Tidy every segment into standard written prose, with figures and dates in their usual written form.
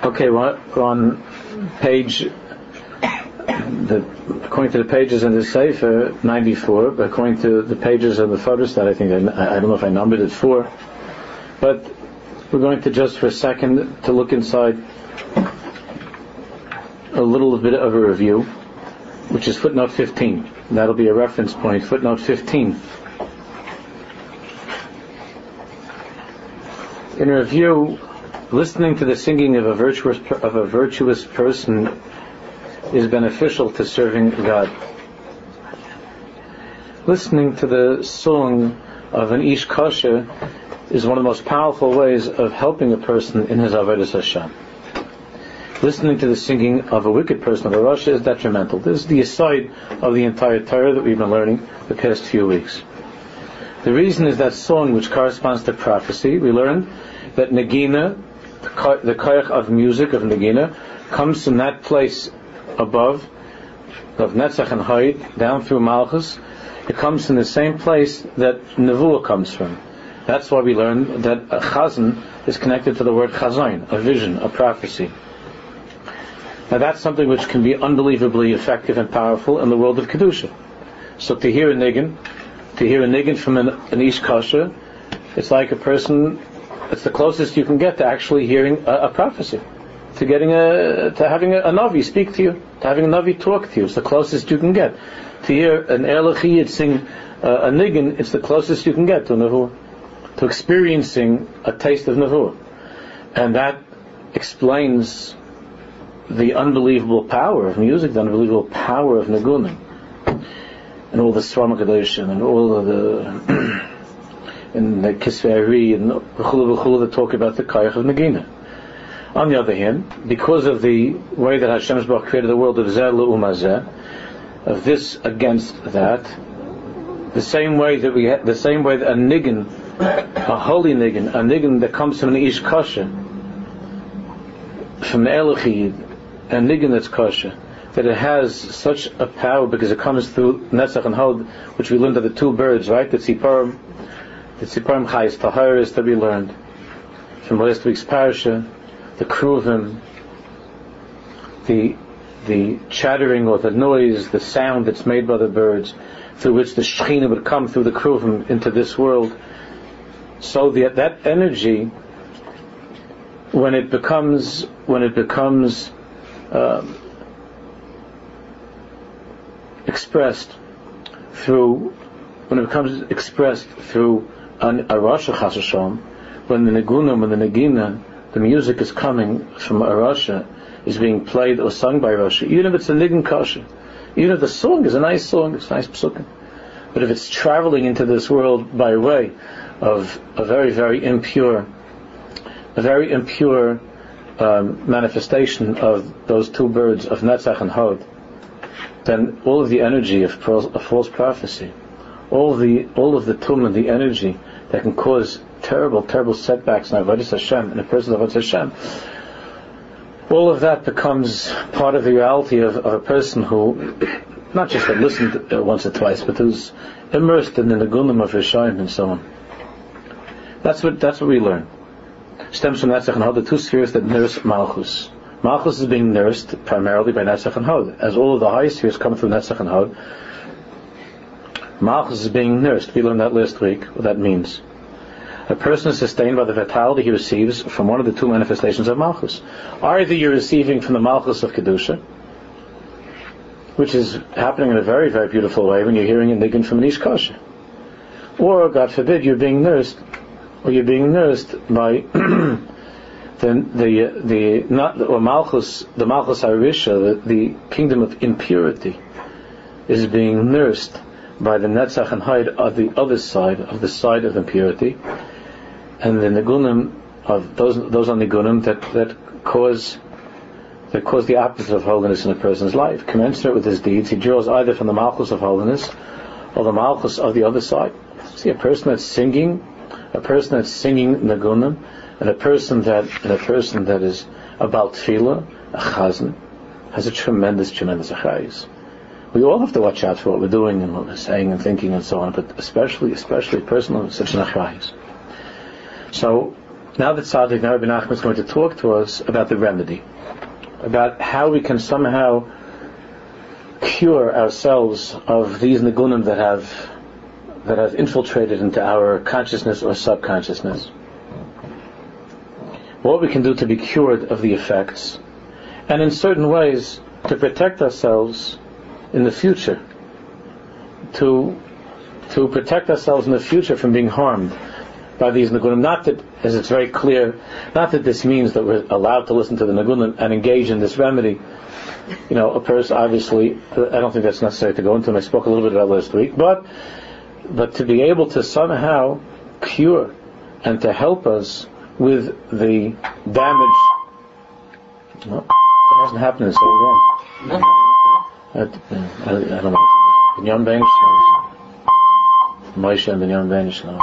Okay, we're on page, according to the pages in the Sefer, 94, but according to the pages of the photostat, I think, I don't know if I numbered it 4, but we're going to just for a second to look inside a little bit of a review, which is footnote 15. That'll be a reference point, footnote 15. In review, listening to the singing of a virtuous person is beneficial to serving God. Listening to the song of an Ish Kosher is one of the most powerful ways of helping a person in his Avodas Hashem. Listening to the singing of a wicked person, of a Rasha, is detrimental. This is the aside of the entire Torah that we've been learning the past few weeks. The reason is that song which corresponds to prophecy. We learned that Nagina, the koyach of music, of Nagina, comes from that place above, of Netzach and Hod, down through Malchus. It comes from the same place that Nevuah comes from. That's why we learned that a Chazan is connected to the word Chazain, a vision, a prophecy. Now that's something which can be unbelievably effective and powerful in the world of Kedusha. So to hear a nigun from an Ish Kosher, it's like a person, it's the closest you can get to actually hearing a prophecy, to having a Navi speak to you, to having a Navi talk to you. It's the closest you can get. To hear an Erlich Yid sing a nigun, it's the closest you can get to Nevuah, to experiencing a taste of Nevuah. And that explains the unbelievable power of music, the unbelievable power of Nagunim, and all the Sram HaKadoshim, and all of the and the Kisvei Ari, and B'chulu that talk about the Kayach of Nagina. On the other hand, because of the way that Hashem Yisbarach created the world of Zeh L'Umazeh, of this against that, the same way that a nigun, a holy nigun, a nigun that comes from an Ish Kosher, from the Erlich Yid, a nigun that's kosher, that it has such a power because it comes through Netzach and Hod, which we learned are the two birds, right? The Tziparim Chayis Taharis that we learned from last week's parasha, the Kruvim, the chattering or the noise, the sound that's made by the birds, through which the Shekhinah would come through the Kruvim into this world. So that energy, when it becomes expressed through a Rasha Chas V'Shalom, when the Nagina, the music is coming from a Rasha, is being played or sung by Rasha, even if it's a Nigun Kosher, even if the song is a nice song, it's nice psukim, but if it's traveling into this world by way of a very, very impure manifestation of those two birds of Netzach and Hod, then all of the energy of false prophecy, all of the tum and the energy that can cause terrible, terrible setbacks in Avodas Hashem, in a person's Avodas Hashem, all of that becomes part of the reality of a person who not just had listened once or twice, but who's immersed in the Nagunim of Rishayim and so on. That's what we learn. Stems from Netzach and Hod, the two spheres that nurse Malchus. Malchus is being nursed primarily by Netzach and Hod. As all of the high spheres come through Netzach and Hod, Malchus is being nursed. We learned that last week, what that means. A person is sustained by the vitality he receives from one of the two manifestations of Malchus. Either you're receiving from the Malchus of Kedusha, which is happening in a very, very beautiful way when you're hearing a nigun from an Ish Kosher, or, God forbid, you're being nursed by Malchus, the Malchus Harisha, the kingdom of impurity, is being nursed by the Netzach and Hod of the other side, of the side of impurity, and the Nigunim of those are Nigunim that cause the opposite of holiness in a person's life. Commensurate with his deeds, he draws either from the Malchus of holiness or the Malchus of the other side. See, a person that's singing Nagunim, and a person that is about tefillah, a chazan, has a tremendous achayis. We all have to watch out for what we're doing and what we're saying and thinking and so on, but especially personal, such an achayis. So Now that Tzaddik Rabbi Nachman is going to talk to us about the remedy, about how we can somehow cure ourselves of these nigunim that have infiltrated into our consciousness or subconsciousness. What we can do to be cured of the effects, and in certain ways to protect ourselves in the future, to protect ourselves in the future from being harmed by these nigunim. Not that, as it's very clear, not that this means that we're allowed to listen to the nigunim and engage in this remedy. A person, obviously, I don't think that's necessary to go into, and I spoke a little bit about last week, but to be able to somehow cure and to help us with the damage. No, that hasn't happened in so long. I don't know. Binyan Ben Moshe and Binyan Ben Shlomo.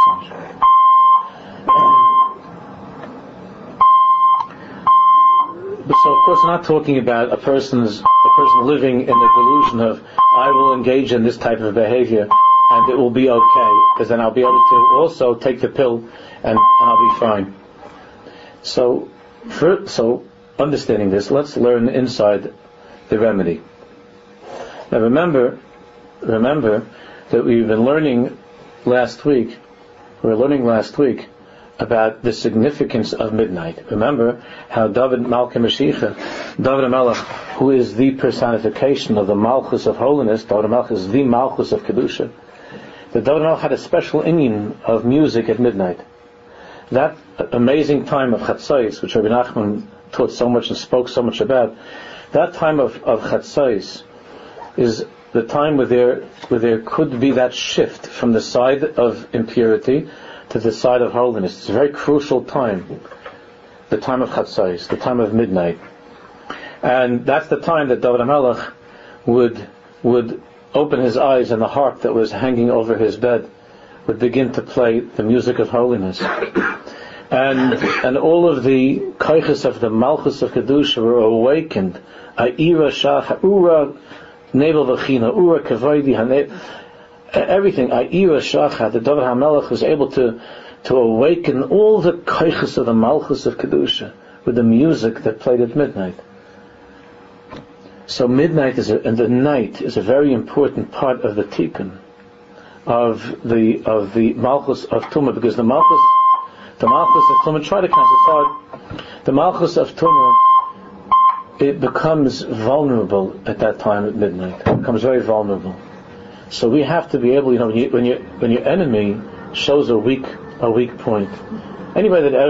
So of course, we're not talking about a person living in the delusion of, I will engage in this type of behavior and it will be okay, because then I'll be able to also take the pill and I'll be fine. So understanding this, let's learn inside the remedy. Now remember that we've been learning last week. We were learning last week about the significance of midnight. Remember how David Malka Mashiach, David HaMelech, who is the personification of the Malchus of holiness, David HaMelech is the Malchus of Kedusha, that David HaMelech had a special inyan of music at midnight. That amazing time of Chatzos, which Rabbi Nachman taught so much and spoke so much about, that time of Chatzos is the time where there could be that shift from the side of impurity to the side of holiness. It's a very crucial time, the time of Chatzos, the time of midnight. And that's the time that David HaMelech would open his eyes, and the harp that was hanging over his bed would begin to play the music of holiness. And all of the koiches of the Malchus of Kedusha were awakened. A'ira Shach, Ura Nebel V'china, Ura Kavaydi, everything. A'ira Shach, the David HaMelech was able to awaken all the koiches of the Malchus of Kedusha with the music that played at midnight. So midnight and the night is a very important part of the tikkun of the Malchus of Tumah, because the Malchus of Tumah, try to count, it's hard. The Malchus of Tumah, it becomes vulnerable at that time at midnight. It becomes very vulnerable. So we have to be able, when your enemy shows a weak point. Anybody that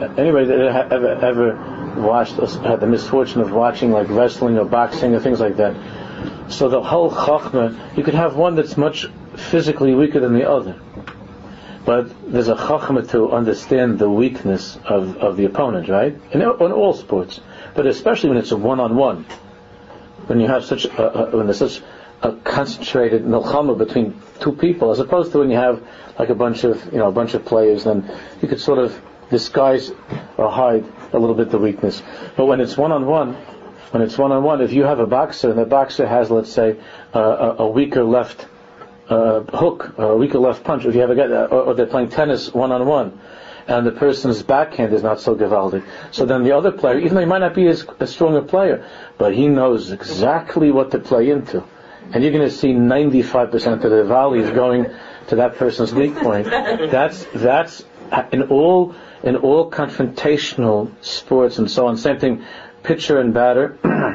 ever watched, had the misfortune of watching like wrestling or boxing or things like that. So the whole chachma, you could have one that's much physically weaker than the other, but there's a chachma to understand the weakness of the opponent, right? In all sports, but especially when it's a one-on-one, when you have when there's such a concentrated milchama between two people, as opposed to when you have like a bunch of players, then you could sort of disguise or hide a little bit the weakness. But when it's one-on-one, if you have a boxer and the boxer has, let's say, a weaker left hook or a weaker left punch, if you have a guy, or they're playing tennis one-on-one, and the person's backhand is not so gewaldic, so then the other player, even though he might not be a stronger player, but he knows exactly what to play into, and you're going to see 95% of the volleys going to that person's weak point. That's in all confrontational sports and so on. Same thing, pitcher and batter.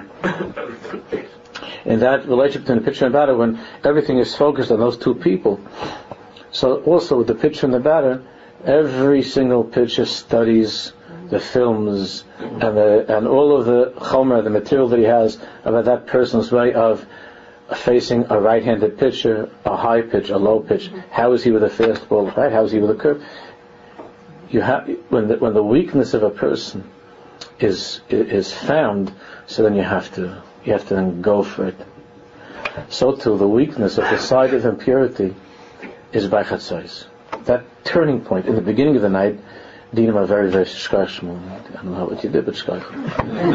In that relationship between the pitcher and batter, when everything is focused on those two people. So also with the pitcher and the batter, every single pitcher studies the films and all of the chomer, the material that he has about that person's way of facing a right-handed pitcher, a high pitch, a low pitch. How is he with a fastball? Right? How is he with a curve? You have when the weakness of a person is found, so then you have to then go for it. So too, the weakness of the side of impurity is by Chatzos. That turning point in the beginning of the night, dinim are very, very shkashmul. I don't know what you did, but shkashmul.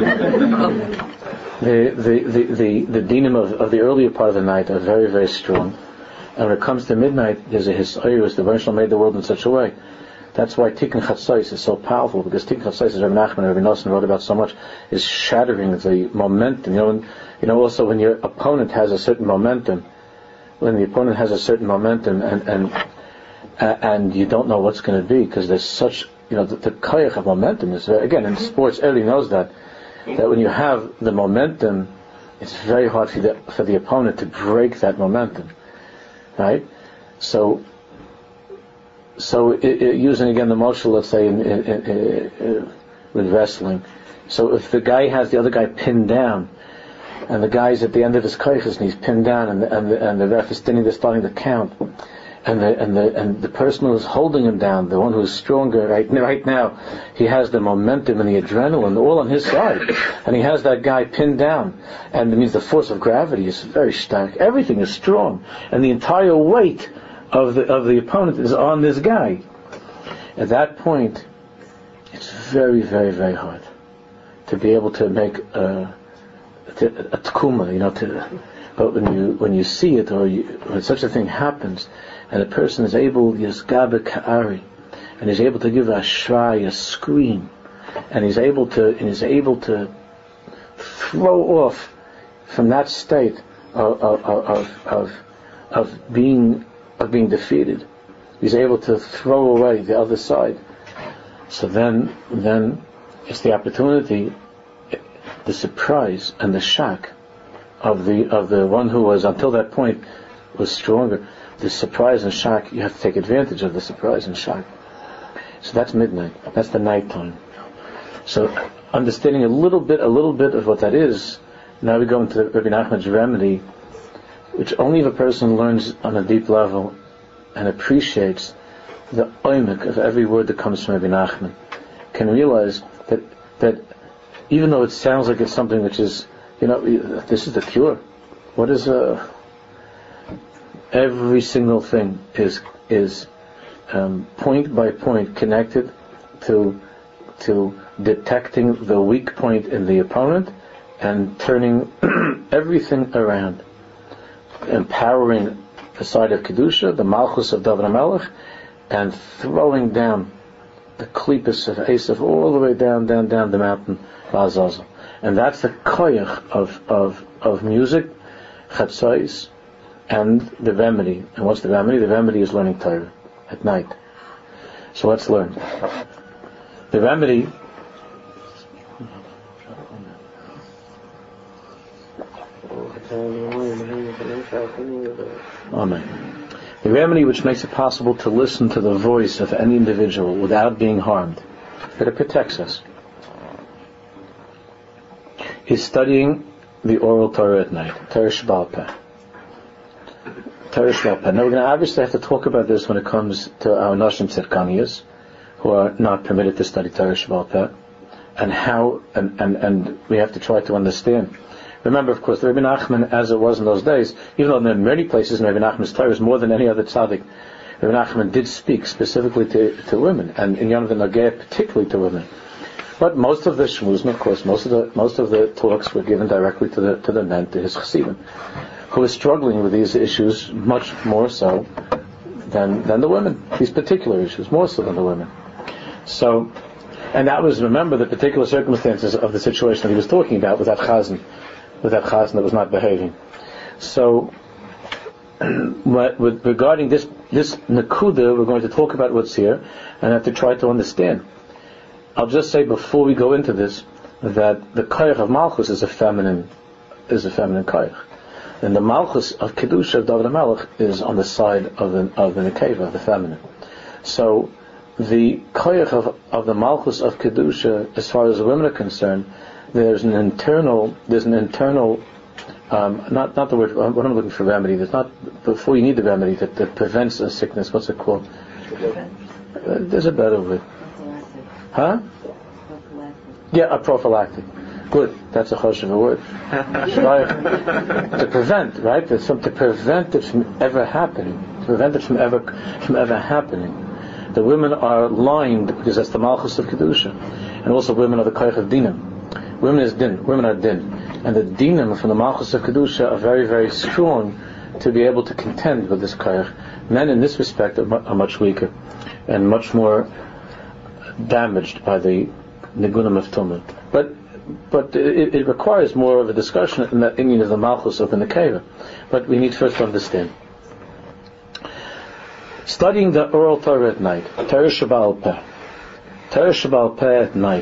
The dinim of the earlier part of the night are very, very strong. And when it comes to midnight, there's a hisayrus. The Rebbe made the world in such a way That's why Tikkun Chatzos is so powerful, because Tikkun Chatzos, as Rabbi Nachman and Rabbi Nosson wrote about so much, is shattering the momentum. Also when your opponent has a certain momentum, and you don't know what's going to be, because there's such, the koyach of momentum is very, again, in sports, everybody knows that when you have the momentum, it's very hard for the opponent to break that momentum, right? So using again the moshel, let's say with wrestling. So if the guy has the other guy pinned down, and the guy's at the end of his koiches and he's pinned down, and the ref is standing there starting to count, and the person who's holding him down, the one who's stronger right now, he has the momentum and the adrenaline all on his side, and he has that guy pinned down, and it means the force of gravity is very stark. Everything is strong, and the entire weight of the opponent is on this guy. At that point, it's very, very, very hard to be able to make a tkuma, but when you see it, or when such a thing happens, and a person is able, yisgabe ka'ari, and is able to give a shrai, a scream, and he's able to throw off from that state of being defeated. He's able to throw away the other side. So then it's the opportunity, the surprise and the shock of the one who was until that point was stronger. The surprise and shock, you have to take advantage of the surprise and shock. So that's midnight. That's the night time. So understanding a little bit of what that is, now we go into Rabbi Nachman's remedy, which only if a person learns on a deep level and appreciates the oimek of every word that comes from Rabbi Nachman, can realize that even though it sounds like it's something which is, this is the cure. What is every single thing is point by point connected to detecting the weak point in the opponent and turning everything around, empowering the side of Kedusha, the Malchus of David HaMelech, and throwing down the Klippas of Esav all the way down the mountain, Azazel. And that's the koyach of music, chatzos, and the remedy. And what's the remedy? The remedy is learning Torah at night. So let's learn. The remedy. Amen. The remedy which makes it possible to listen to the voice of any individual without being harmed, that it protects us, is studying the oral Torah at night, Torah Sheba'al Peh. Torah Sheba'al Peh. Now we're going to obviously have to talk about this when it comes to our Nashim Tzedkaniyas, who are not permitted to study Torah Sheba'al Peh, and how, and we have to try to understand. Remember, of course, the Rabbi Nachman, as it was in those days, even though there are many places in Rabbi Nachman's Torah is more than any other tzaddik, Rabbi Nachman did speak specifically to women, and in Yom Nageh particularly to women. But most of the shmuzim, of course, most of the talks were given directly to the men, to his chassidim, who were struggling with these issues much more so than the women. These particular issues, more so than the women. So, and that was, remember, the particular circumstances of the situation that he was talking about with that chazan that was not behaving. So, regarding this nakuda, we're going to talk about what's here, and have to try to understand. I'll just say before we go into this that the koyach of Malchus is a feminine koyach, and the Malchus of Kedusha of David HaMelech is on the side of the Nekeva, of the feminine. So the koyach of the Malchus of Kedusha, as far as the women are concerned, there's an internal not the word, what I'm looking for, remedy. There's not, before you need the remedy that prevents a sickness. What's it called? There's a better word. Huh? Yeah, a prophylactic. Good. That's a choshev word. To prevent, right? To prevent it from ever happening. To prevent it from ever happening. The women are lined, because that's the Malchus of Kedusha. And also women are the koyach of Dinam. Women are din. And the Dinam from the Malchus of Kedusha are very, very strong to be able to contend with this koyach. Men in this respect are much weaker and much more damaged by the Nigunim of Tumah. But it requires more of a discussion in that Inyan of the Malchus of the Nekeva. But we need first to understand. Studying the oral Torah at night, Torah Shabbal Peh. Torah Shabbal Peh at night.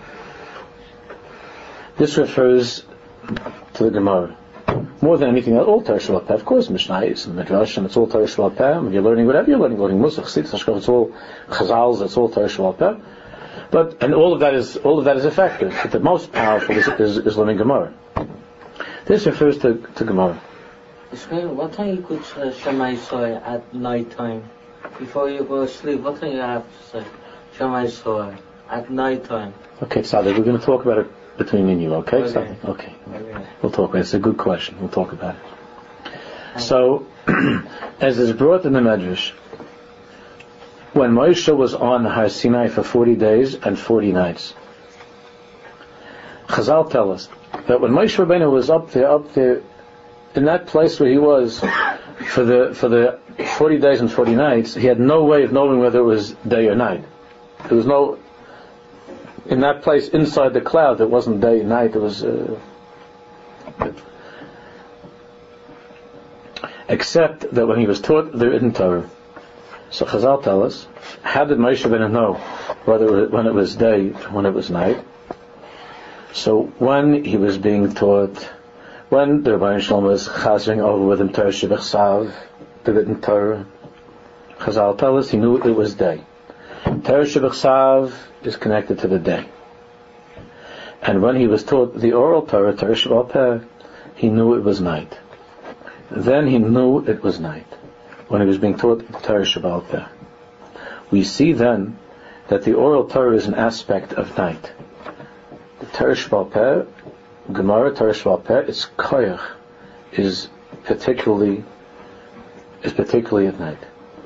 This refers to the Gemara. More than anything else, all Torah Shabbal Peh. Of course, Mishnayos and Midrash, and it's all Torah Shabbal Peh. When you're learning whatever you're learning Musach, Chassidus, Hashkafa, it's all Chazals, it's all Torah Shabbal Peh. And all of that is effective. But the most powerful is learning Gemara. This refers to Gemara. What time you could Shema Yisrael at night time? Before you go to sleep, what time you have to say Shema Yisrael at night time? Okay, Tzaddik, we're going to talk about it between me and you, okay? Tzaddik? Okay. We'll talk about it. It's a good question. We'll talk about it. So, as is brought in the Medrash, when Moshe was on Har Sinai for 40 days and 40 nights, Chazal tell us that when Moshe Rabbeinu was up there, in that place where he was for the 40 days and 40 nights, he had no way of knowing whether it was day or night. There was no, in that place inside the cloud, it wasn't day or night, it was, except that when he was taught the written Torah. So Chazal tell us, how did Moshe Rabbeinu know when it was day, when it was night? So when he was being taught, when the Rebbeinu Shalom was chazing over with him Torah Shebechsav, the written Torah, Chazal tell us he knew it was day. Torah Shebechsav is connected to the day. And when he was taught the oral Torah, Torah Shabbal Peh, he knew it was night. Then he knew it was night, when he was being taught Torah Shabbal Peh. We see then that the oral Torah is an aspect of night. The Torah Shabbal Peh, Gemara Torah Shabbal Peh, its koyach is particularly at night.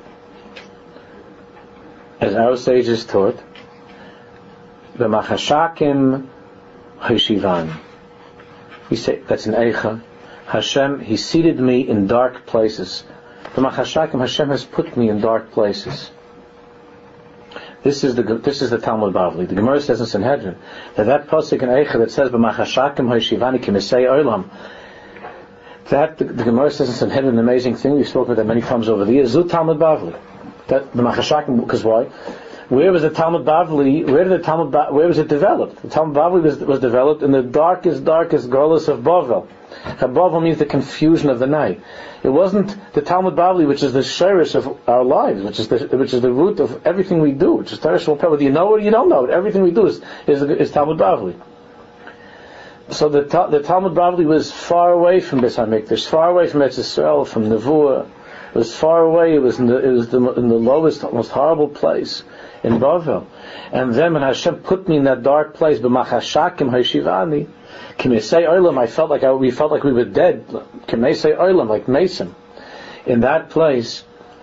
As our sages taught, the Machashakim Hashivani. We say that's an Eicha. Hashem, He seated me in dark places. The Machashakim, Hashem has put me in dark places. This is the Talmud Bavli. The Gemara says in Sanhedrin that pasuk in Eicha that says "B'machashakim ha'shivani kimisei olam." That the Gemara says in Sanhedrin an amazing thing. We've spoken about that many times over the years. Zut Talmud Bavli. That the Machashakim, because why? Where was the Talmud Bavli? Where was it developed? The Talmud Bavli was developed in the darkest Golus of Bavel. Bavel means the confusion of the night. It wasn't the Talmud Bavli, which is the shirish of our lives, which is the root of everything we do, which is Torah Shabbal Peh. Whether you know it or you don't know it, everything we do is Talmud Bavli. So the Talmud Bavli was far away from Beis HaMikdash, far away from Eretz Yisrael, from Nevuah. It was far away. It was in the lowest, most horrible place in Bavel. And then when Hashem put me in that dark place, b'machashakim ha'shivani, Kimesei Olam, we felt like we were dead. Kimesei Olam, like Mason. In that place,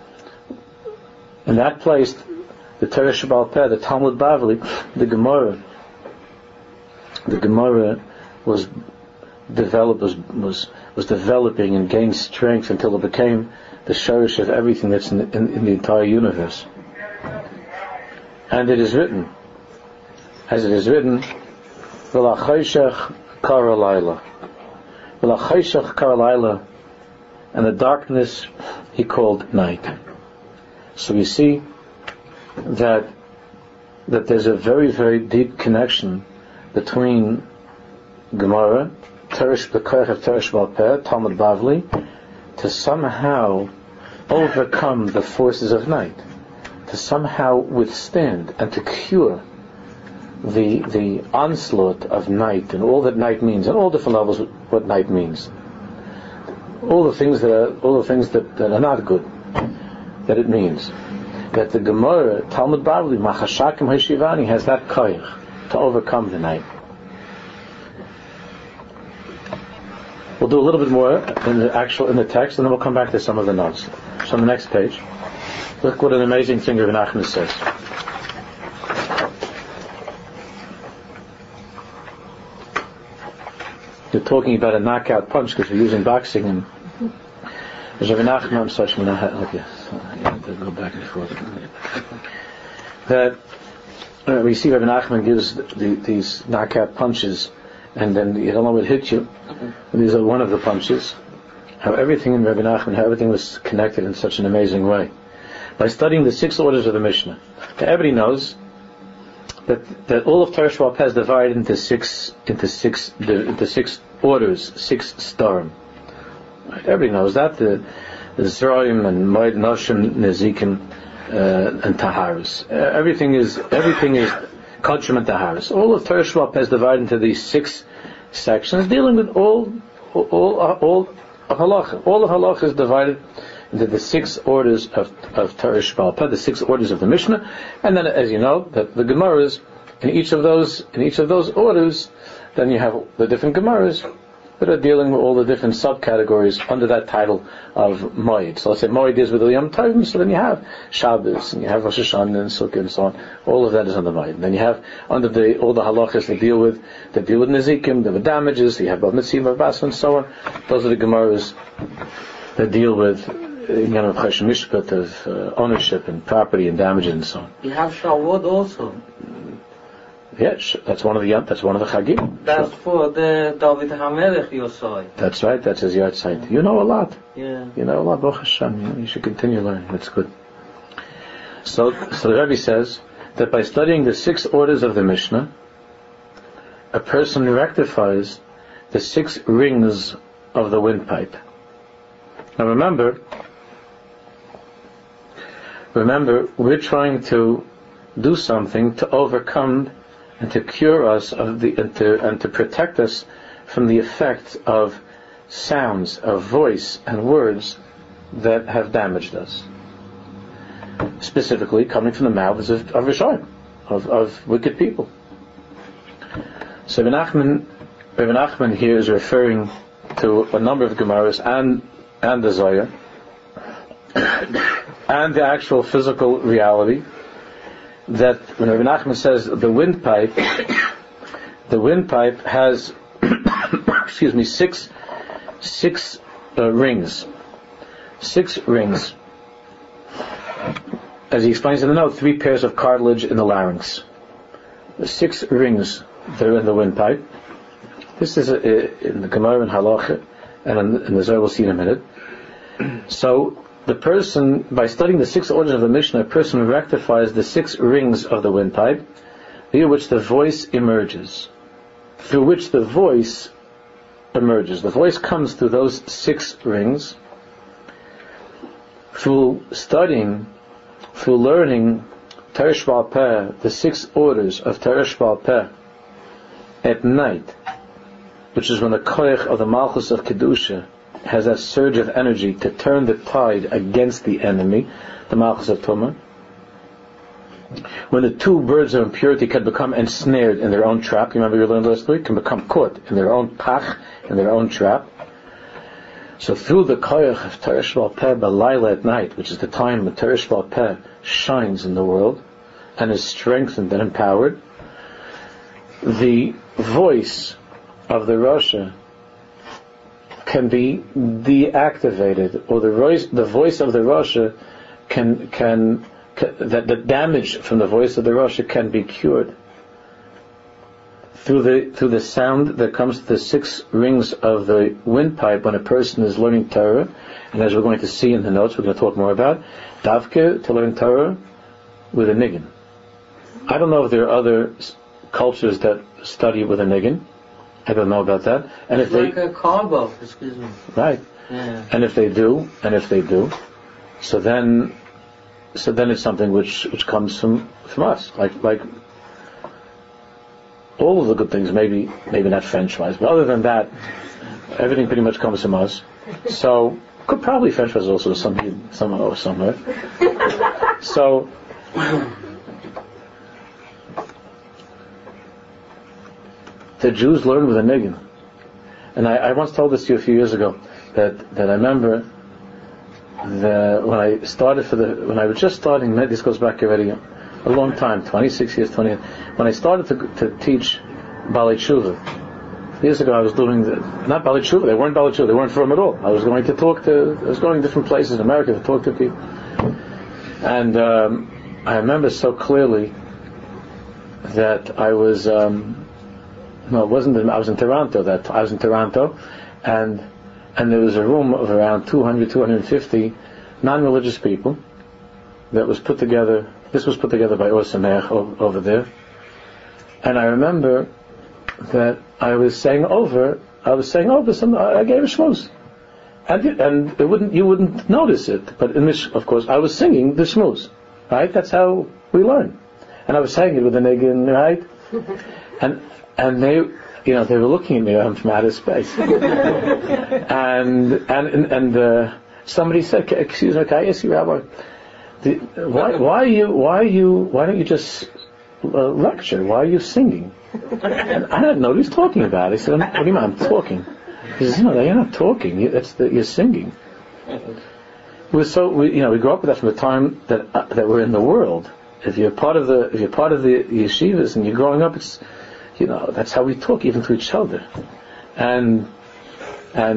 the Torah Shabbal Peh, the Talmud Bavli, the Gemara was developing and gained strength until it became the shorish of everything that's in the entire universe. And it is written, V'lachoshech Karalayla. V'lachoshech Karalayla, and the darkness he called night. So we see that there's a very, very deep connection between Gemara, the Koyach of Torah Shabbal Peh, Talmud Bavli, to somehow overcome the forces of night, to somehow withstand and to cure the onslaught of night and all that night means, and all different levels what night means. All the things that are not good, that it means. That the Gemara, Talmud Bavli, Machashakim Hashivani, has that koyach to overcome the night. We'll do a little bit more in the text, and then we'll come back to some of the notes. So on the next page, look what an amazing thing Rav Nachman says. You're talking about a knockout punch because we're using boxing, and there's Rav Nachman such. I have to go back and forth. That we see Rabbi Nachman gives these knockout punches, and then you don't know what hit you. And these are one of the punches. How everything in Rabbi Nachman, how everything was connected in such an amazing way. By studying the 6 orders of the Mishnah. Now, everybody knows that all of Torah Sheba'al Peh is divided into six orders, 6 starim. Right? Everybody knows that. The Zroim and Moed Noshim, Nezikim, and Taharis. Everything is Kodshim and Taharis. All of Torah Sheba'al Peh is divided into these 6 sections, dealing with all halacha. All of halacha is divided into the 6 orders of Torah Sheba'al Peh, the 6 orders of the Mishnah, and then, as you know, the Gemaras in each of those orders. Then you have the different Gemaras that are dealing with all the different subcategories under that title of Moed. So let's say Moed is with the Yom Tovim, so then you have Shabbos, and you have Rosh Hashanah and Sukkot and so on. All of that is under Moed. And then you have under all the halachas that deal with Nezikim, the damages, you have Bav Mitzvah, Bav Bas, and so on. Those are the Gemaras that deal with of Chesed Mishpat, of ownership and property and damages and so on. You have Shavuot also. Yes, that's one of the Chagim. That's for the David HaMelech Yosai. That's right, that's his yard site. You know a lot. Yeah. You know a lot, Baruch Hashem. You should continue learning. That's good. So the Rebbe says that by studying the 6 orders of the Mishnah, a person rectifies the 6 rings of the windpipe. Now remember, we're trying to do something to overcome and to cure us and to protect us from the effect of sounds, of voice and words that have damaged us. Specifically, coming from the mouths of Rishayim, of wicked people. So Rabbi Nachman here is referring to a number of Gemaras and the Zohar and the actual physical reality, that when Rabbi Nachman says the windpipe has six rings. 6 rings. As he explains in the note, 3 pairs of cartilage in the larynx. The 6 rings that are in the windpipe. This is in the Gemara and Halacha, and in the Zohar we'll see in a minute. So the person, by studying the 6 orders of the Mishnah, a person rectifies the 6 rings of the windpipe, via which the voice emerges. Through which the voice emerges. The voice comes through those 6 rings. Through studying, through learning Torah Sheba'al Peh, the 6 orders of Torah Sheba'al Peh, at night, which is when the koyach of the Malchus of Kedusha has that surge of energy to turn the tide against the enemy, the Malchus of Tumah. When the 2 birds of impurity can become ensnared in their own trap, you remember you learned last week, can become caught in their own pach, in their own trap. So through the koyach of Torah Sheba'al Peh B'layla at night, which is the time when Torah Sheba'al Peh shines in the world and is strengthened and empowered, the voice of the Rasha can be deactivated, or the voice of the Rasha that the damage from the voice of the Rasha can be cured through the sound that comes to the 6 rings of the windpipe when a person is learning Torah. And as we're going to see in the notes, we're going to talk more about Davke, to learn Torah with a niggin. I don't know if there are other cultures that study with a niggin. I don't know about that. And it's like a carbo, excuse me. Right. Yeah. And if they do, so then it's something which comes from us. Like all of the good things, maybe not French fries, but other than that, everything pretty much comes from us. So could probably French fries also somewhere. So the Jews learn with a niggin. And I once told this to you a few years ago, that I remember when I was just starting, this goes back already a long time, 26 years, 20 years, when I started to teach Balei Tshuva. Years ago I was doing not Balei Tshuva, they weren't Balei Tshuva, they weren't from at all. I was going to different places in America to talk to people. And I remember so clearly that I was no, it wasn't. I was in Toronto. And there was a room of around 200, 250 non-religious people that was put together. This was put together by Or Sameach over there. And I remember that I gave a shmuz. And you wouldn't notice it, but of course, I was singing the shmuz, right? That's how we learn. And I was saying it with a nigun, right? And they, they were looking at me. I'm from outer space. and somebody said, "Excuse me, can I ask you, Rabbi, why don't you just lecture? Why are you singing?" And I didn't know what he was talking about. He said, "What do you mean I'm talking?" He says, "No, you're not talking. You're singing." We grew up with that from the time that we're in the world. If you're part of the yeshivas and you're growing up, it's that's how we talk even to each other. And I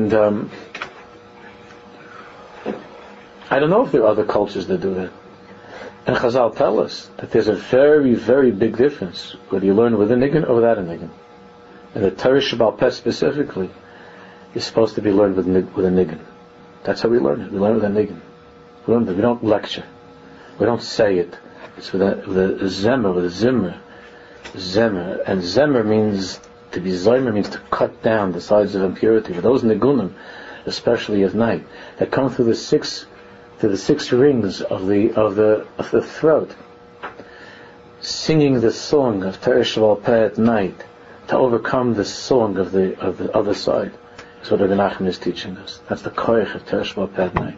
don't know if there are other cultures that do that. And Chazal tell us that there's a very, very big difference whether you learn with a nigun or without a nigun. And the Torah Sheba'al Peh specifically is supposed to be learned with a nigun. That's how we learn it. We learn with a nigun. We don't lecture. We don't say it. It's with a zemer, with a zimmer. Zemer. And zemer means, to be zomer means to cut down the sides of impurity. For those nigunim, especially at night, that come through the six rings of the throat, singing the song of Torah Sheba'al Peh at night to overcome the song of the other side. That's what Rabbi Nachman is teaching us. That's the koich of Torah Sheba'al Peh at night.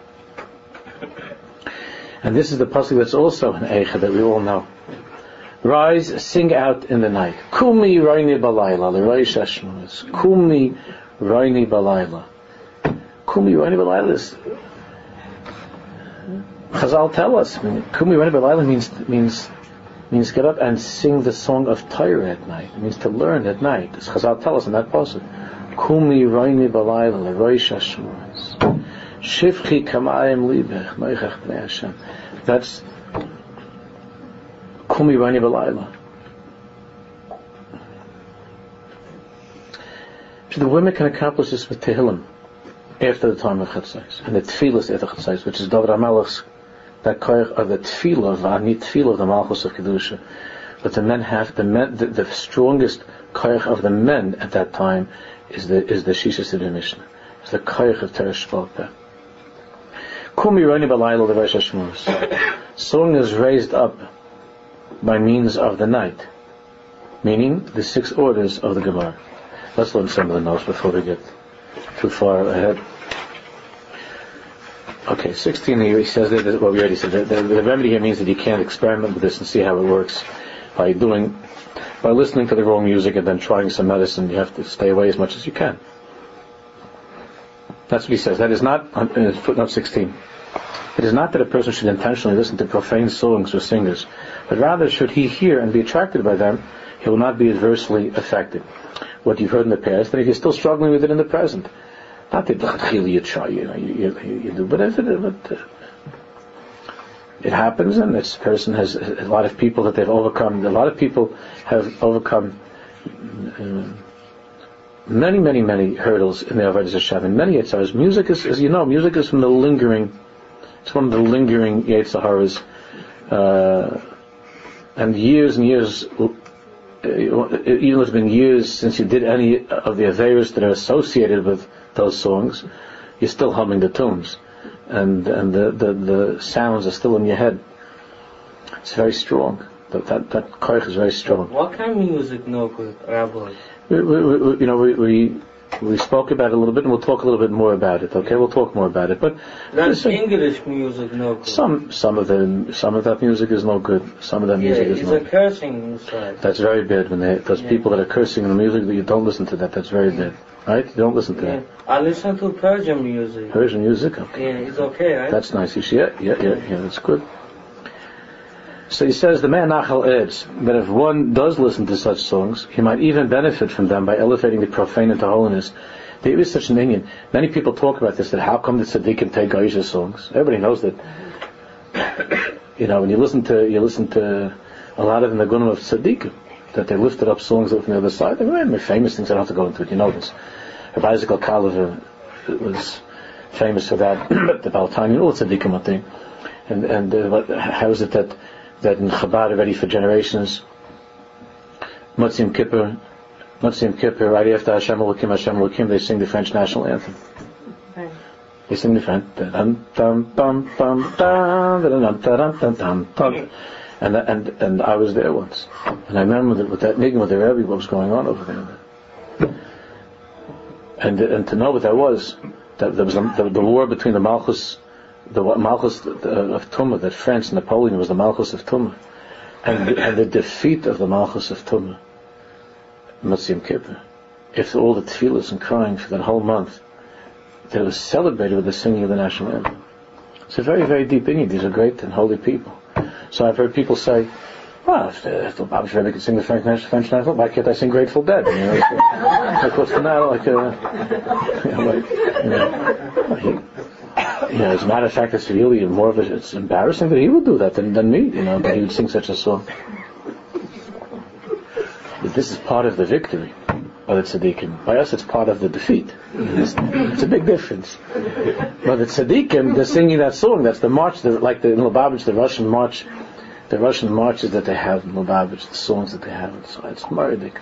And this is the pasuk that's also an eicha that we all know. Rise, sing out in the night. Kumi roini balayla, the Rosh Hashmonas. Kumi roini balayla. Kumi roini balayla is, Chazal tell us, Kumi roini balayla means get up and sing the song of Torah at night. It means to learn at night. As Chazal tell us in that pasuk. Kumi roini balayla, the Rosh Hashmonas. Shivchi kamayim libech, noichach b'nei Hashem. That's Kumi roini balayla. So the women can accomplish this with Tehillim after the time of Chatzos, and the Tefillas after Chatzos, which is David HaMelech's, that koich of the Tefillah, V'ani Tefillah of the Malchus of Kedusha. But the men have the strongest koich of the men at that time is the Shisha Siddur Mishnah. It's the koich of Torah Sheba'al Peh. Kumi roini balayla the Rosh Hashmonas. Song is raised up by means of the night, meaning the 6 orders of the Gemara. Let's learn some of the notes before we get too far ahead. Okay, 16 here, he says that, well, we already said that the remedy here means that you can't experiment with this and see how it works by listening to the wrong music and then trying some medicine. You have to stay away as much as you can. That's what he says. That is not, in footnote 16. It is not that a person should intentionally listen to profane songs or singers, but rather should he hear and be attracted by them, he will not be adversely affected. What you've heard in the past, and if you're still struggling with it in the present, not that you try, you do, but it happens, and this person has a lot of people that they've overcome. A lot of people have overcome many hurdles in the Avodas Hashem, and many Yetzaras. Music is, as you know, music is from the lingering. It's one of the lingering Yetzaras, and years, even though it's been years since you did any of the Averos that are associated with those songs, you're still humming the tunes, and the sounds are still in your head. It's very strong. That koich is very strong. What kind of music no good, Rabbi? We spoke about it a little bit, and we'll talk a little bit more about it. Okay, we'll talk more about it. But that's English music, no good. Some of that music is no good. Some of that music is no good. It's a cursing inside. That's very bad when those people that are cursing in the music, that you don't listen to that. That's very bad, right? You don't listen to that. I listen to Persian music. Persian music, okay. Yeah, it's okay, right? That's nice. Yeah, that's good. So he says the man Nachal adds that if one does listen to such songs, he might even benefit from them by elevating the profane into holiness. There is such an Indian. Many people talk about this, that how come the tzaddikim take Geisha songs? Everybody knows that. When you listen to a lot of the Nagunim of Tzaddikim, that they lifted up songs from the other side. They were famous things. I don't have to go into it. You know this. Rabbi Isaac Al-Kalev was famous for that. The Baltani, all Tzaddikim, I think. And how is it that in Chabad already for generations, Motzim Kippur, right after Hashem Elokim, they sing the French national anthem. Right. They sing the French. And I was there once, and I remember with that niggin with the Rebbe, what was going on over there, and to know what that was, that there was the war between the Malchus of Tumah, that France, Napoleon was the Malchus of Tumah, and the defeat of the Malchus of Tumah, Motzim Kippur. After all the tefillas and crying for that whole month, that was celebrated with the singing of the national anthem. It's a very, very deep meaning. These are great and holy people. So I've heard people say, well, if the Lubavitch Rebbe could sing the French national, why can't I sing Grateful Dead? Like what's the matter? As a matter of fact, it's really more of it's embarrassing that he would do that than me, that he would sing such a song. But this is part of the victory of the tzaddikim. By us, it's part of the defeat. It's a big difference. But the tzaddikim, they're singing that song. That's the march, like in Lubavitch, the Russian marches that they have in Lubavitch, the songs that they have. So it's Mardik.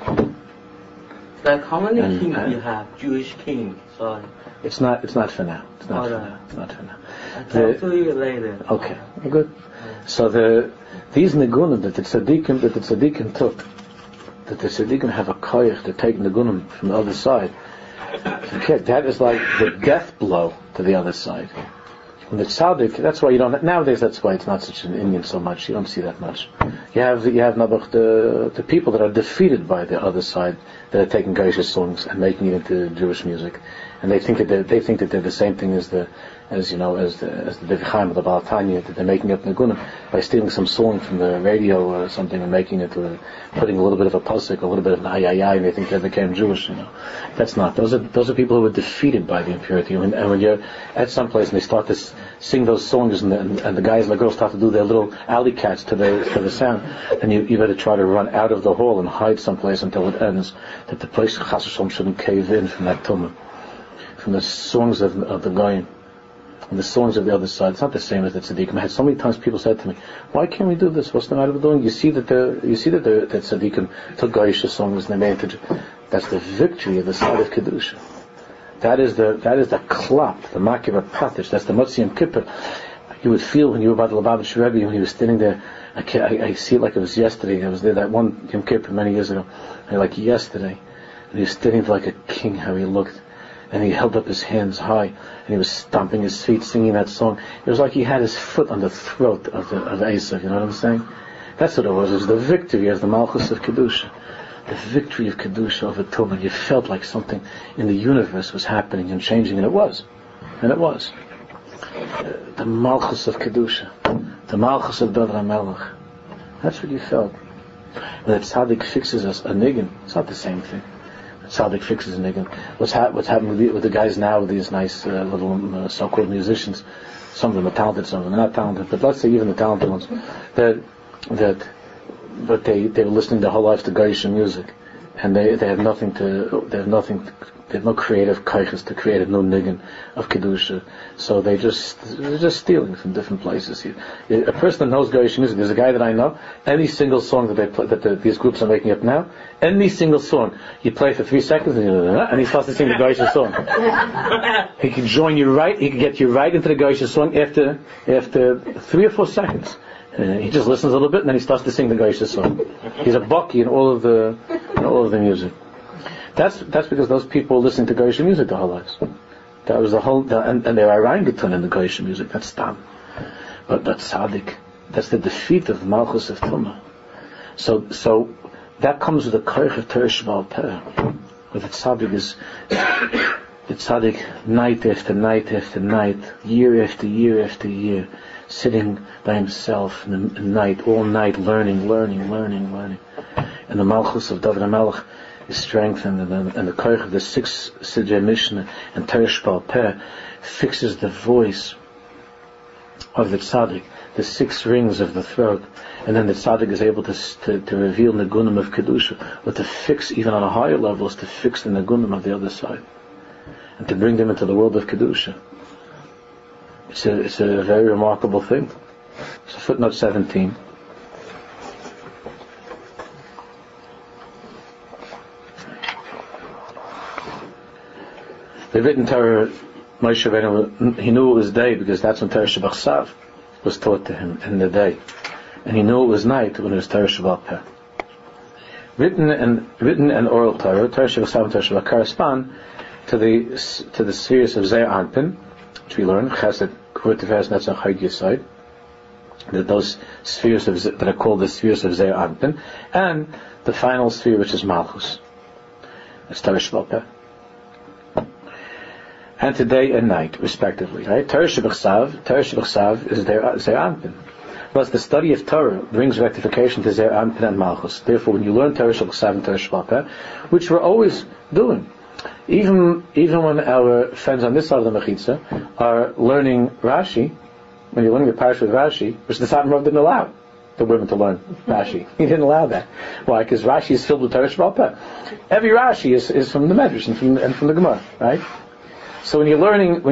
Like how many kings you have? Jewish kings? Sorry. It's not for now. It's not for now. I'll talk to you later. Okay, good. So these nigunim that the tzaddikim took, that the tzaddikim have a koyach to take nigunim from the other side. Okay, that is like the death blow to the other side. And the tzaddik, that's why you don't nowadays. That's why it's not such an Indian so much. You don't see that much. You have Nabuch, the people that are defeated by the other side, that are taking Geisha songs and making it into Jewish music, and they think that they're the same thing as the Devei Chaim of the Baal Tanya, that they're making up Nagunim by stealing some song from the radio or something and making it putting a little bit of a pasuk, a little bit of an ayayay, and they think they became Jewish. That's not. Those are people who were defeated by the impurity. And when you're at some place and they start to sing those songs, and the guys and the girls start to do their little alley cats to the sound, then you better try to run out of the hall and hide someplace until it ends, that the place Chas v'Shalom shouldn't cave in from that tumah, from the songs of the goyim. And the songs of the other side, it's not the same as the tzaddikim. I had so many times people said to me, "Why can't we do this? What's the matter with doing?" You see that the tzaddikim took Goyish songs and they made it. That's the victory of the side of kedusha. That is the klap, the makiv patish. That's the Motzim Kippur. You would feel when you were by the Lubavitch Rebbe, when he was standing there. I see it like it was yesterday. I was there that one Yom Kippur many years ago, like yesterday, and he was standing like a king. How he looked. And he held up his hands high, and he was stomping his feet, singing that song. It was like he had his foot on the throat of Esav. You know what I'm saying? That's what it was. It was the victory as the Malchus of Kedusha, the victory of Kedusha over Tumah. You felt like something in the universe was happening and changing, and it was. The Malchus of Kedusha, the Malchus of David HaMelech. That's what you felt. When the tzaddik fixes us a niggin, it's not the same thing. Tzaddik fixes a niggin. What's happening with the guys now, with these nice little so-called musicians? Some of them are talented, some of them are not talented. But let's say even the talented ones, they were listening their whole life to Geisha music, and they have no creative kaiches to create a new niggin of kedusha. So they're just stealing from different places. A person that knows Geisha music, there's a guy that I know. Any single song that they play, these groups are making up now, any single song you play for 3 seconds, and he starts to sing the Geisha song. He can join you right. He can get you right into the Geisha song after 3 or 4 seconds. He just listens a little bit, and then he starts to sing the Geisha song. He's a bucky in all of the music. That's because those people listen to Geisha music their whole lives. That was the whole, and they're orangutan in the Geisha music. That's stam. But tzaddik, that's the defeat of the Malchus of Tumah. So that comes with the koich of Torah Sheba'al Peh. Where the tzaddik night after night after night, year after year after year, sitting by himself in the night, all night, learning. And the Malchus of David HaMelech is strengthened, and the koich of the 6 Sidrei Mishnah and Torah Sheba'al Peh fixes the voice of the tzaddik, the 6 rings of the throat, and then the tzaddik is able to reveal Nagunim of Kedusha, but to fix, even on a higher level, is to fix the Nagunim of the other side, and to bring them into the world of Kedusha. It's a very remarkable thing. So footnote 17. The written Torah, Moshe Rabbeinu, he knew it was day because that's when Torah Shebach Sav was taught to him in the day, and he knew it was night when it was Torah Shebach Peh. Written and oral Torah Shebach Sav and Torah Shebach correspond to the spheres of Zeir Anpin, which we learn Chesed, Kavod, Tiferes, Netzach, Chod, Yesod. That those spheres that are called the spheres of Zeir Anpin, and the final sphere, which is Malchus. It's Torah Shebach Peh. And to day and night, respectively. Right? Torah Shebach Sav is Zeir Anpin. Plus, the study of Torah brings rectification to Zeir Anpin and Malchus. Therefore, when you learn Torah Shebach Sav and Torah Shebach Peh, which we're always doing, even when our friends on this side of the Mechitza are learning Rashi, when you're learning the Parsha with Rashi, which the Satmar Rav didn't allow the women to learn Rashi. He didn't allow that. Why? Because Rashi is filled with Torah Shebach Peh. Every Rashi is from the Medrash and from the Gemara, right? So when you're learning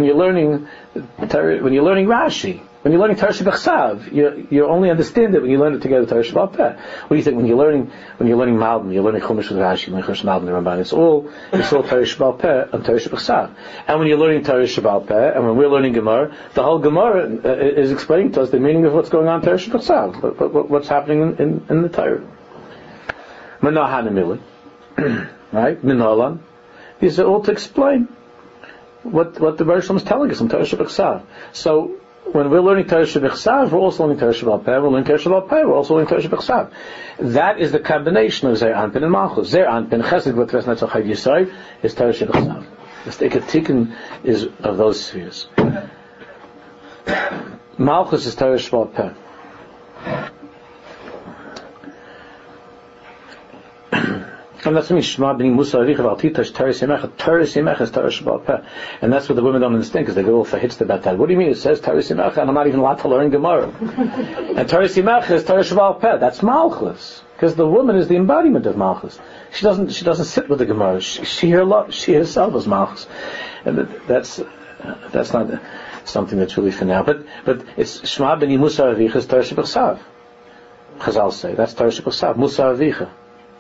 Rashi, when you're learning Torah Shebach Sav, you only understand it when you learn it together with Torah Shebach Peh. What do you think when you're learning Malbim, you're learning Chumash with Rashi, you're learning Chumash Malbim, the Ramban? It's all Torah Shebach Peh and Torah Shebach Sav. And when you're learning Torah Shebach Peh, and when we're learning Gemara, the whole Gemara is explaining to us the meaning of what's going on in Torah Shebach Sav, what's happening in the Torah. Manahanamili, right? Minalan. These are all to explain what the Baruch Shalom is telling us in Torah Shebach Sav. So when we're learning Torah Shebach Sav, we're also learning Torah Shebach Peh. We're learning Torah Shebach Peh. We're also learning Torah Shebach Sav. That is the combination of Zeir Anpin and Malchus. Zeir Anpin, Chesed, Kavod, Tiferes, Netzach, Chod, Yesod, is Torah Shebach Sav. The Ikatikin is of those spheres. Malchus is Torah Shebach Peh. And that's what means Shema b'ni Musa Avicha v'altitash Torah Simecha. Torah Simecha is Torah Shebach Peh, and that's what the women don't understand because they get all verhitzt about that. What do you mean? It says Torah Simecha, and I'm not even allowed to learn Gemara. And Torah Simecha is Torah Shebach Peh. That's Malchus, because the woman is the embodiment of Malchus. She doesn't sit with the Gemara. She herself is Malchus, and that's not something that's really for now. But it's Shema b'ni Musa Avicha is Torah Shebach Sav. Chazal say that's Torah Shebach Sav. Musa Avicha.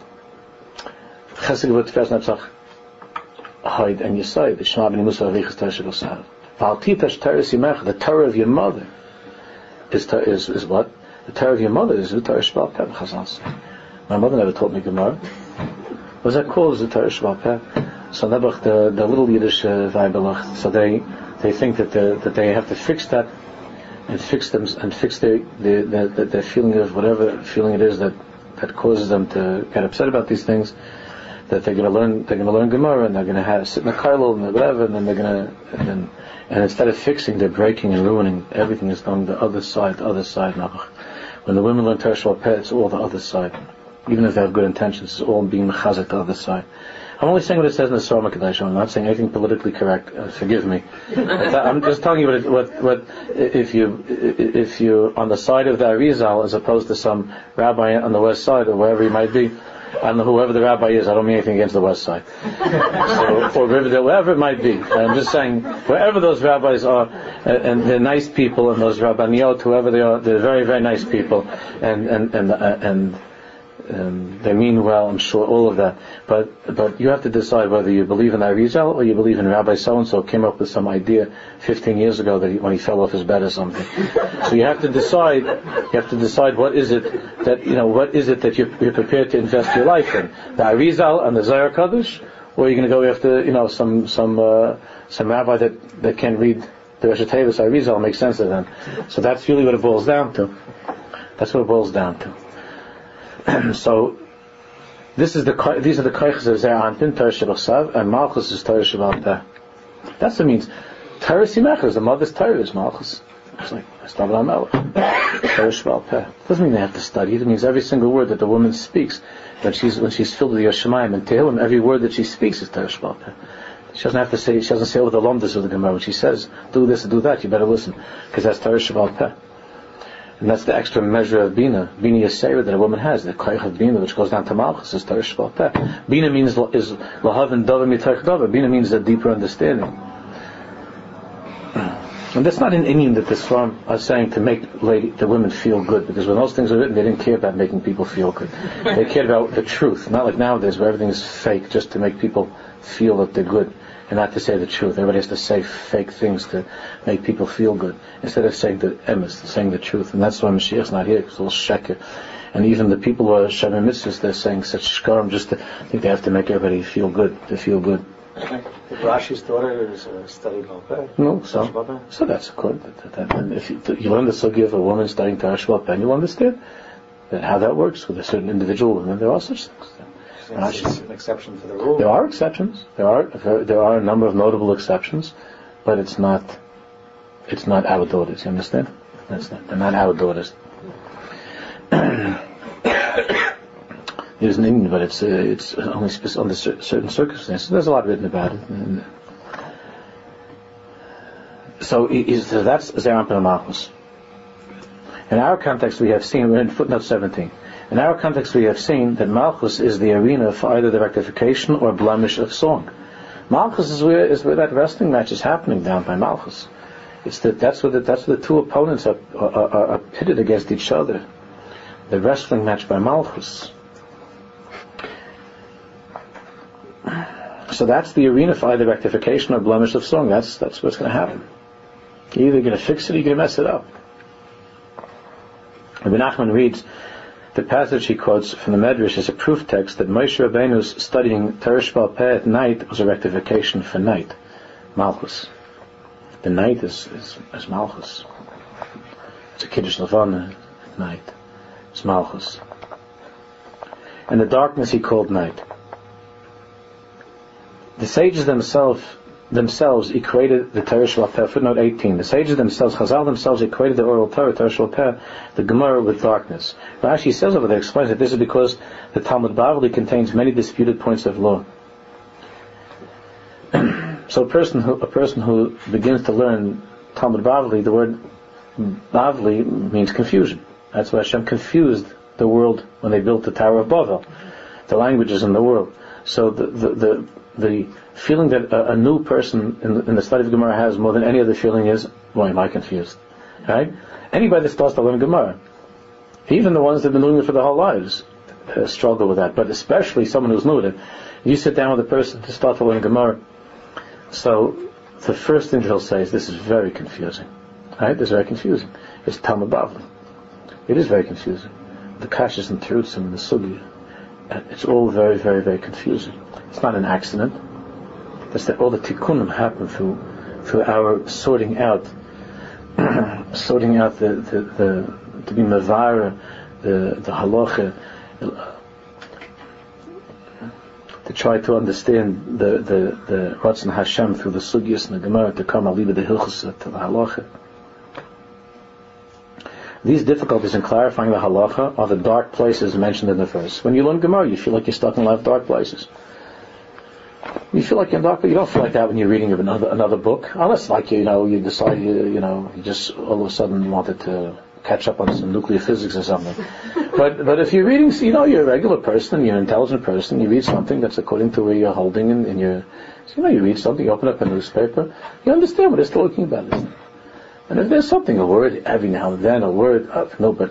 Chesed, Kavod, Tiferes, Netzach, Chod, and Yesod. The Shema b'ni Musa Avicha is Torah Shebach Sav. V'altitash Torah Simecha, the Torah of your mother is what? The Torah of your mother is the Torah Shebach Peh. Chazal say. My mother never taught me Gemara. What's that called? Is the Torah Shebach Peh? So Nebuch, the little Yiddish Weibelach, so they think that they have to fix that and fix their feeling of whatever feeling it is that causes them to get upset about these things. That they're going to learn Gemara, and they're going to sit in a kollel and whatever, and then they're going to, and instead of fixing, they're breaking and ruining. Everything is going the other side. When the women learn Torah Shebach Peh, it's all the other side. Even if they have good intentions, it's all being mechazek the other side. I'm only saying what it says in the Zohar HaKadosh. I'm not saying anything politically correct. Forgive me. I'm just telling you what if you're on the side of the Arizal as opposed to some rabbi on the west side or wherever he might be. I don't know whoever the rabbi is. I don't mean anything against the west side, or Riverdale, wherever it might be. I'm just saying wherever those rabbis are, and they're nice people, and those rabbaniot, whoever they are, they're very, very nice people, and they mean well, I'm sure, all of that. But you have to decide whether you believe in Arizal or you believe in Rabbi so-and-so came up with some idea 15 years ago when he fell off his bed or something. So you have to decide what is it that you're prepared to invest your life in. The Arizal and the Zohar HaKadosh, or are you going to go after, some rabbi that can read the Rosh Hashanah Arizal, makes sense of them. So that's really what it boils down to. That's what it boils down to. So these are the koiches of Zeir Anpin, Torah Shebach Sav, and Malchus is Torah Shebach Peh. That's what it means. Torah Simecha is the mother's Torah, is Malchus. It's like Torah Shebach Peh. Doesn't mean they have to study it. It means every single word that the woman speaks, when she's filled with Yoshemayim and Tehillim, every word that she speaks is Torah Shebach Peh. She doesn't say all the lomdas of the Gemara. When she says, do this and do that, you better listen, because that's Torah Shebach Peh. And that's the extra measure of Bina. Bina Yisera that a woman has. The Koyach of Bina, which goes down to Malchus, is Torah Sheba'al Peh. Bina means is Lahavin Davar Mitoch Davar. Bina means a deeper understanding. And that's not an Indian that the Swarm are saying to make the women feel good, because when those things are written, they didn't care about making people feel good. They cared about the truth, not like nowadays where everything is fake just to make people feel that they're good, and not to say the truth. Everybody has to say fake things to make people feel good, instead of saying the emes, saying the truth. And that's why Mashiach's not here, it's all sheker. And even the people who are Shem Mitzvahs, they're saying such shkarim just to think they have to make everybody feel good, to feel good. Rashi's daughter is studying Baal Peh. No, so that's good. And if you learn the sugi of a woman studying Torah Sheba'al Peh, you understand that how that works with a certain individual woman. There are such things. It's an exception to the rule. There are exceptions. There are a number of notable exceptions, but it's not our daughters. You understand? They're not our daughters. There's an Indian, but it's only under certain circumstances. There's a lot written about it. So that's Zeram and Malchus. In our context, we have seen, we're in footnote 17. In our context, we have seen that Malchus is the arena for either the rectification or blemish of song. Malchus is where that wrestling match is happening down by Malchus. That's where the two opponents are pitted against each other. The wrestling match by Malchus. So that's the arena for either rectification or blemish of song. That's what's going to happen. You're either going to fix it or you're going to mess it up. Rabbi Nachman reads the passage he quotes from the Medrash as a proof text that Moshe Rabbeinu's studying Torah Sheba'al Peh at night was a rectification for night, Malchus. The night is Malchus. It's a Kiddush Levana at night. It's Malchus. And the darkness he called night. The sages themselves equated the Torah Sheba'al Peh, footnote 18. The sages themselves, Chazal themselves, equated the oral Torah Sheba'al Peh, the Gemara, with darkness. Rashi says over there, explains that this is because the Talmud Bavli contains many disputed points of law. So a person who begins to learn Talmud Bavli, the word Bavli means confusion. That's why Hashem confused the world when they built the Tower of Babel, the languages in the world. So the feeling that a new person in the study of Gemara has more than any other feeling is, why am I confused? Right? Anybody that starts to learn Gemara, even the ones that have been doing it for their whole lives, struggle with that. But especially someone who's new to it. You sit down with a person to start to learn Gemara, so the first thing he'll say is, this is very confusing. Right? This is very confusing. It's Talmud Bavli. It is very confusing. The kashas and terutzim and the sugi, it's all very, very, very confusing. It's not an accident. That's that all the tikkunim happen through our sorting out the to be mavara, the halacha, to try to understand the Ratzon Hashem through the sugyas and the Gemara, to come aliba the hilchos to the halacha. These difficulties in clarifying the halacha are the dark places mentioned in the verse. When you learn Gemara, you feel like you're stuck in a lot of dark places. You feel like you're in dark, but you don't feel like that when you're reading another book, unless like you decide you just all of a sudden wanted to catch up on some nuclear physics or something. But if you're reading, you're a regular person, you're an intelligent person, you read something that's according to where you're holding in your, you read something, you open up a newspaper, you understand what it's talking about. And if there's something, a word every now and then, a word, but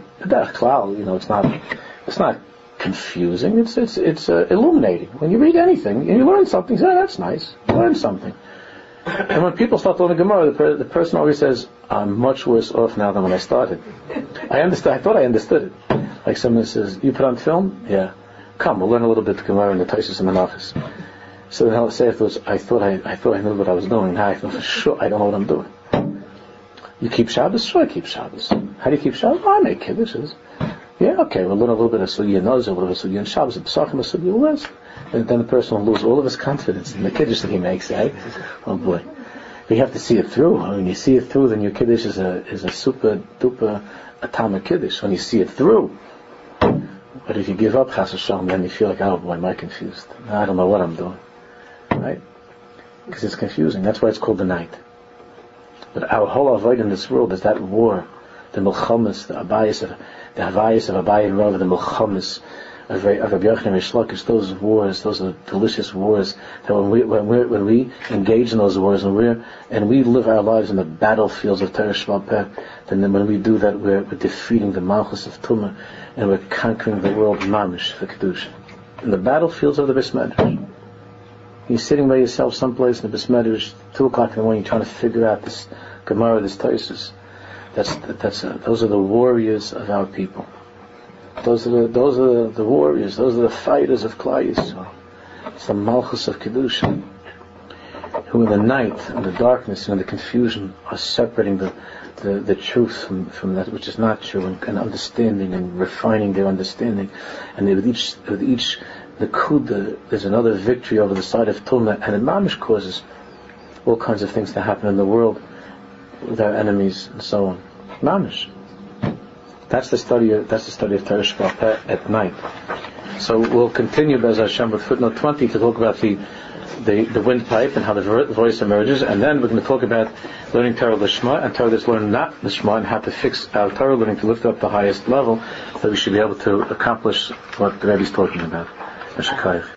it's not confusing. It's illuminating. When you read anything and you learn something, you say, that's nice. You learn something. And when people start learning Gemara, the person always says, I'm much worse off now than when I started. I thought I understood it. Like someone says, you put on film? Yeah. Come, we'll learn a little bit of Gemara in the Taisus and Menachos. So then I'll say afterwards, I thought I knew what I was doing. Now I feel for sure I don't know what I'm doing. You keep Shabbos? Sure I keep Shabbos. How do you keep Shabbos? I make kiddushes. Yeah, okay, we'll learn a little bit of Sugi and Nozah, a little bit of Sugi and Shabbos, and Pesachim and Sugi, well, and then the person will lose all of his confidence in the kiddush that he makes, right? Oh boy. But you have to see it through. When you see it through, then your kiddush is a super duper atomic kiddush. When you see it through. But if you give up Chas Hashem, then you feel like, oh boy, am I confused? I don't know what I'm doing. Right? Because it's confusing. That's why it's called the night. But our whole avoid in this world is that war the milchamas, the havayas of Abaye and Rav, the milchamas of Rabbi Yochanan Reish Lakish, those wars, those are delicious wars. That when we engage in those wars and we live our lives in the battlefields of Torah Shema Peh, then when we do that, we're defeating the Malchus of Tumah, and we're conquering the world mamish for Kedusha. In the battlefields of the Beis Medrash. You're sitting by yourself someplace in the Beis Medrash, 2 o'clock in the morning, trying to figure out this Gemara, this Tosfos. Those are the warriors of our people. Those are the warriors. Those are the fighters of Klal Yisrael. It's the Malchus of Kedusha, who in the night, in the darkness, and in the confusion, are separating the truth from that which is not true, and understanding and refining their understanding. And with each the Kuda, there's another victory over the side of Tumah, and it mamish causes all kinds of things to happen in the world with our enemies and so on. Mamish. That's the study of Torah Shema Peh at night. So we'll continue Be'ez Hashem with footnote 20 to talk about the windpipe and how the voice emerges, and then we're going to talk about learning Torah Lishma and Torah that's learned not Lishma, and how to fix our Torah learning to lift up the highest level, so we should be able to accomplish what the Rebbe is talking about.